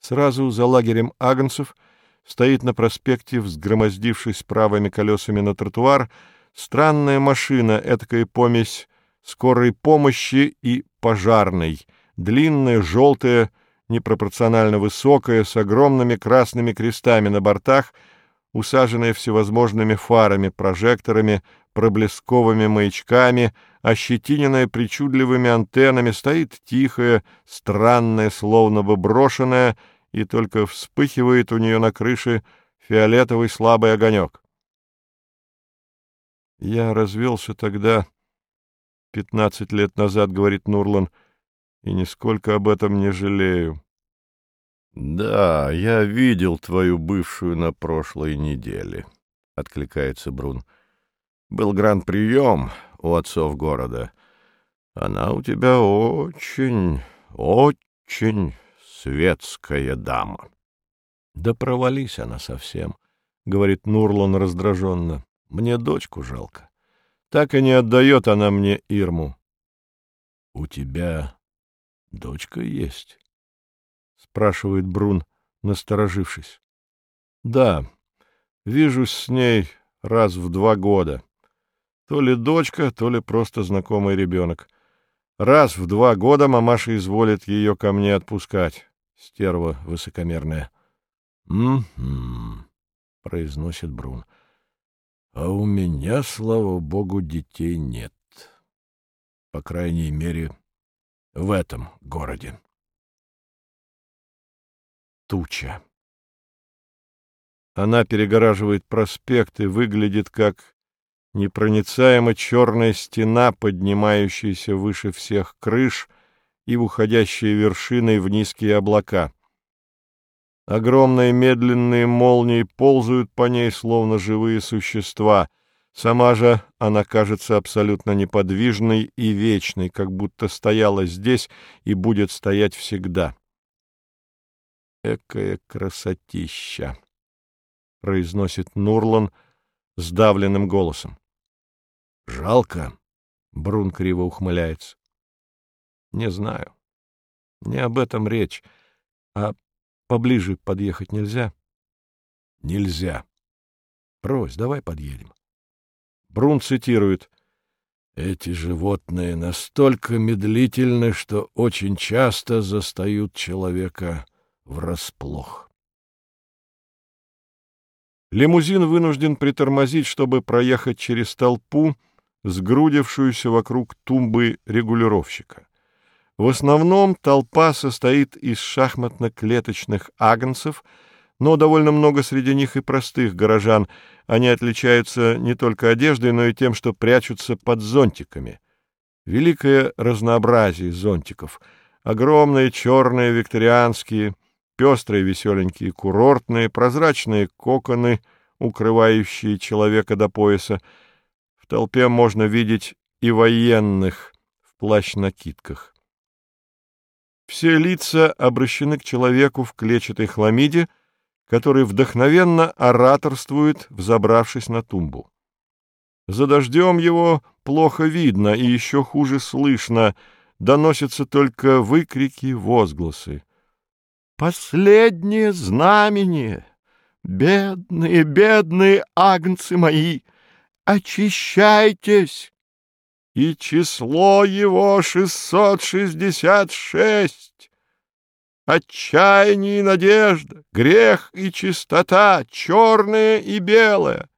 Сразу за лагерем агнцев стоит на проспекте, взгромоздившись правыми колесами на тротуар, странная машина, этакая помесь скорой помощи и пожарной, длинная, желтая, непропорционально высокая, с огромными красными крестами на бортах, усаженная всевозможными фарами, прожекторами, проблесковыми маячками, ощетиненная причудливыми антеннами, стоит тихая, странная, словно бы брошенная, и только вспыхивает у нее на крыше фиолетовый слабый огонек. «Я развелся тогда, 15 лет назад, — говорит Нурлан, — и нисколько об этом не жалею». «Да, я видел твою бывшую на прошлой неделе», — откликается Брун. «Был гранд-прием у отцов города. Она у тебя очень, очень светская дама». «Да провались она совсем», — говорит Нурлан раздраженно. «Мне дочку жалко. Так и не отдает она мне Ирму». «У тебя дочка есть?» — спрашивает Брун, насторожившись. «Да, вижусь с ней раз в 2 года. То ли дочка, то ли просто знакомый ребенок. Раз в 2 года мамаша изволит ее ко мне отпускать, стерва высокомерная». «М-м-м», — произносит Брун. «А у меня, слава богу, детей нет. По крайней мере, в этом городе». Туча. Она перегораживает проспект и выглядит как непроницаемо черная стена, поднимающаяся выше всех крыш и уходящая вершиной в низкие облака. Огромные медленные молнии ползают по ней, словно живые существа. Сама же она кажется абсолютно неподвижной и вечной, как будто стояла здесь и будет стоять всегда. «Экая красотища!» — произносит Нурлан сдавленным голосом. «Жалко?» — Брун криво ухмыляется. «Не знаю. Не об этом речь. А поближе подъехать нельзя?» «Нельзя. Брось, давай подъедем». Брун цитирует: «Эти животные настолько медлительны, что очень часто застают человека врасплох». Лимузин вынужден притормозить, чтобы проехать через толпу, сгрудившуюся вокруг тумбы регулировщика. В основном толпа состоит из шахматно-клеточных агнцев, но довольно много среди них и простых горожан. Они отличаются не только одеждой, но и тем, что прячутся под зонтиками. Великое разнообразие зонтиков. Огромные черные викторианские, пестрые веселенькие курортные, прозрачные коконы, укрывающие человека до пояса. В толпе можно видеть и военных в плащ-накидках. Все лица обращены к человеку в клетчатой хламиде, который вдохновенно ораторствует, взобравшись на тумбу. За дождем его плохо видно и еще хуже слышно, доносятся только выкрики, возгласы. «Последнее знамение! Бедные, бедные агнцы мои! Очищайтесь! И число его 666! Отчаяние и надежда, грех и чистота, черное и белое,